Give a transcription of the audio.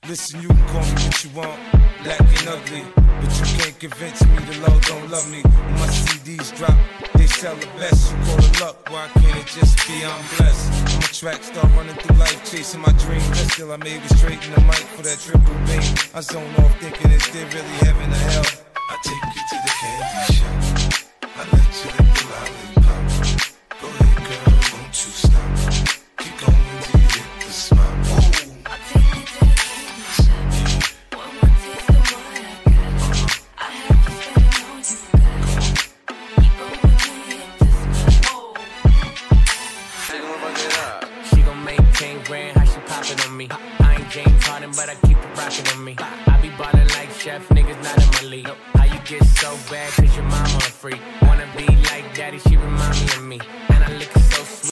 Listen, you can call me what you want, black and ugly, but you can't convince me the Lord don't love me. When my CDs drop, they sell the best. You call it luck, why can't it just be I'm blessed? I'm a track star running through life, chasing my dreams. But still I made it straight in the mic for that triple beam. I zone off thinking, is there really heaven or hell? I take you to the candy shop, I let you lick the lollipop. Go ahead girl, don't you stop. Keep going till you hit the spot. I'll take you to the candy shop. One more taste of what I got. I have to spend it on you, guys. Keep going till you hit the spot. She gon' make 10 grand, how she poppin' on me? I ain't James Harden, but I keep it rockin' on me. I be ballin' like Chef, niggas not in my league. How you get so bad, cause your mama a freak. Wanna be like daddy, she remind me of me. And I lick it so sweet.